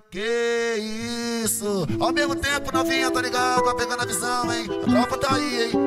Que isso? Ao mesmo tempo, novinha, tá ligado? Tá pegando a visão, hein? A tropa tá aí, hein?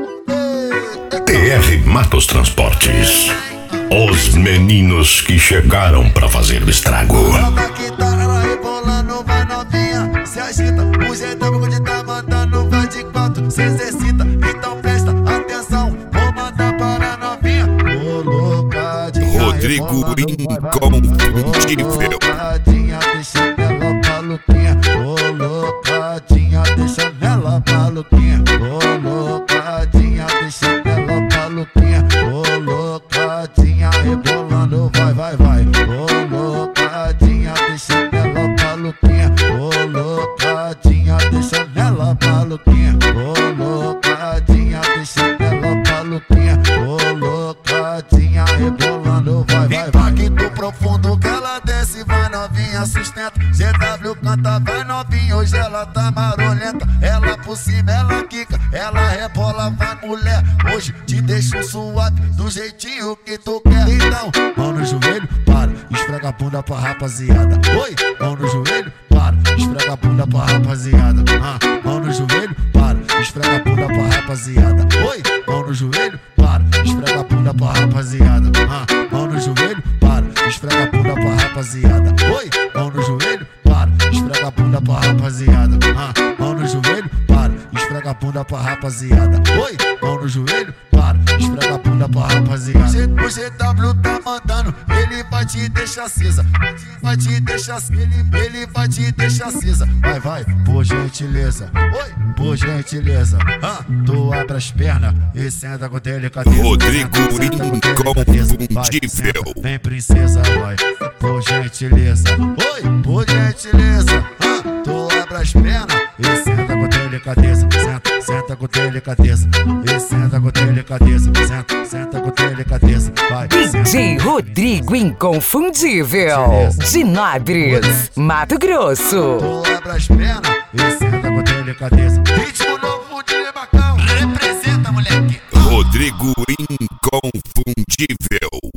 TR Matos Transportes. Os meninos que chegaram pra fazer o estrago. Toca que tá ela rebolando, vai novinha, se agita. O jeitão que tá mandando vai de quatro, se exercita. Então presta atenção, vou mandar para a novinha. Colocadinha, Rodrigo Inconfundível. colocadinha, deixa ela maluquinha. Colocadinha, deixa ela maluquinha. Colocadinha, deixa ela maluquinha. Colocadinha, rebolando, vai, vai, vai. Colocadinha, deixa ela maluquinha. Colocadinha, deixa ela maluquinha. Colocadinha, deixa ela maluquinha. Colocadinha, rebolando, vai, vai, vai. Impacto profundo que ela desce, vai novinha, sustenta. GW canta, vai novinha, hoje ela tá marolenta. Ela por cima, ela quica, ela rebola, vai mulher. Hoje te deixo suave, do jeitinho que tu quer. Então, mão no joelho, para, esfrega a bunda pra rapaziada. Oi, mão no joelho, para, esfrega a bunda pra rapaziada. Mão no joelho, para, esfrega a bunda pra rapaziada. Oi, mão no joelho, para, esfrega a bunda pra rapaziada. Mão no joelho, para, esfrega a bunda pra rapaziada. Oi, mão no joelho, para, esfrega a bunda pra rapaziada. Mão no joelho, para, esfrega a bunda pra rapaziada. Oi, mão no joelho, para, esfrega a bunda pra rapaziada. O GW tá mandando, ele vai te deixar acesa. Vai te deixar, ele vai te deixar acesa. Vai, vai, por gentileza. Oi, por gentileza. Tu abre as pernas e senta com delicadeza. Rodrigo Inconfundível. Vem princesa, vai, por gentileza. Oi, por gentileza. Tu abre as pernas e senta com delicadeza. Senta, senta com delicadeza. E senta com delicadeza. Senta, senta com delicadeza. Vai, DJ Rodrigo Inconfundível, de Nabres, Mato Grosso. tu abre as pernas e senta com delicadeza. Ritmo novo de Macau. Representa, moleque. Rodrigo Inconfundível.